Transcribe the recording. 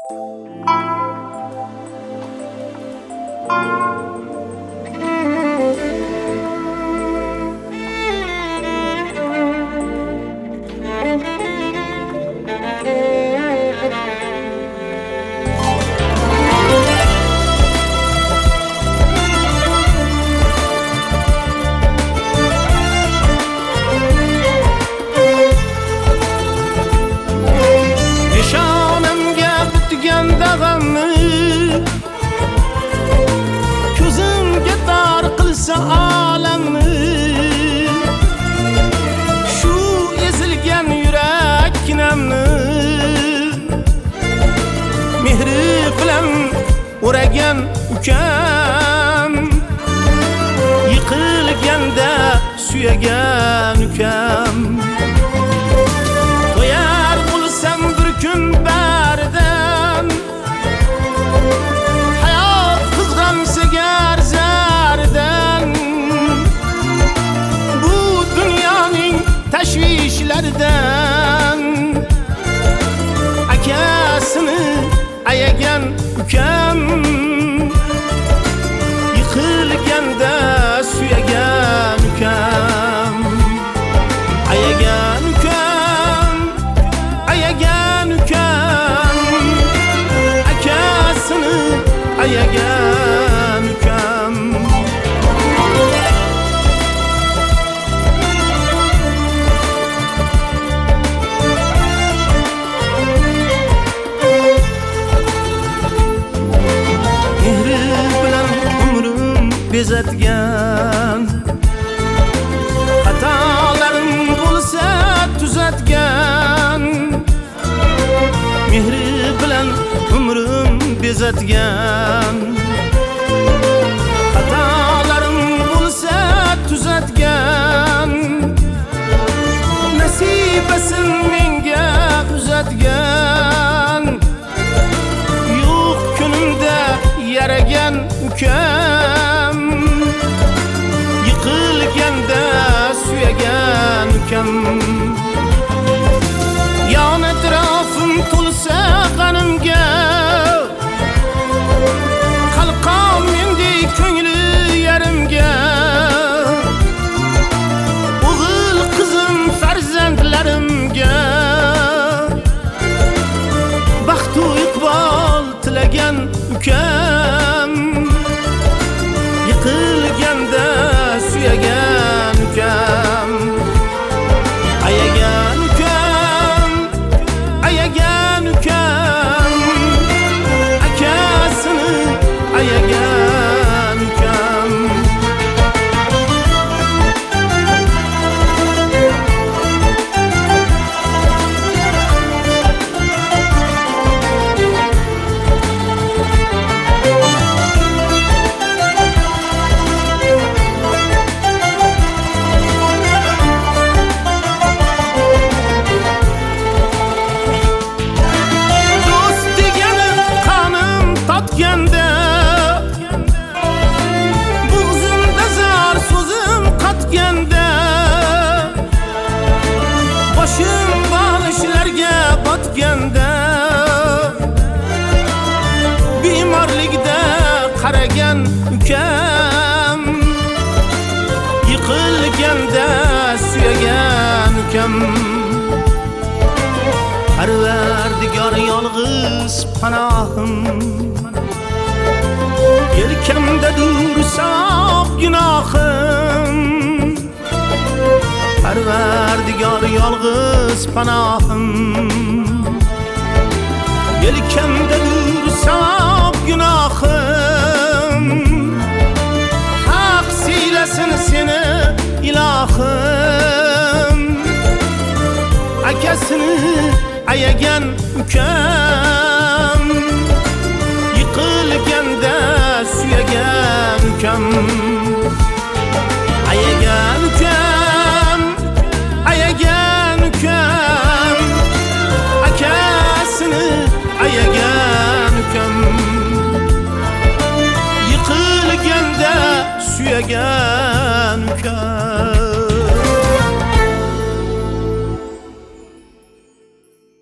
Ko'zimga dar qilsa olamni, shu ezilgan yuraknamni mehri bilan o'ragan ukam, yiqilganda suyagan ukam. To'yar bo'lsam bir kun baridan, bu dunyoning tashvishlaridan akasini ayagan ukam, yiqilganda suyagan ukam. Ayagan ukam, ayagan ukam, akasini ayagan ukam. Mehri bilan umrim bezatgan, xatolarim bo'lsa tuzatgan. Mehri bilan umrim bezatgan, xatolarim bo'lsa tuzatgan. Nasibasin menga uzatgan, yo'q kunimda yaragan ukam, yiqilganda suyagan ukam. Yon atrofim to'lsa g'animga, qalqon mendek ko'ngli yarimga. O'g'il qizim farzandlarimga baxt u iqbol tilagan ukam, yiqilganda suyagan ukam. Ayagan ukam, ayagan ukam, akasini ayagan ukam. Do'st degani qonim totganda, bo'g'zimda zar so'zim qotganda, boshim bolishlarga botganda, bemorlikda qaragan ukam, yiqilganda suyagan ukam. Parvardigor yolg'iz panohim, yelkamdadur sof gunohim. Parvardigor yolg'iz panohim, yelkamdadur sof gunohim. Haq siylasin seni ilohim, akasini ayagan ukam, yiqilganda suyagan ukam. Ayagan ukam, ayagan ukam, akasini ayagan ukam, yiqilganda suyagan ukam.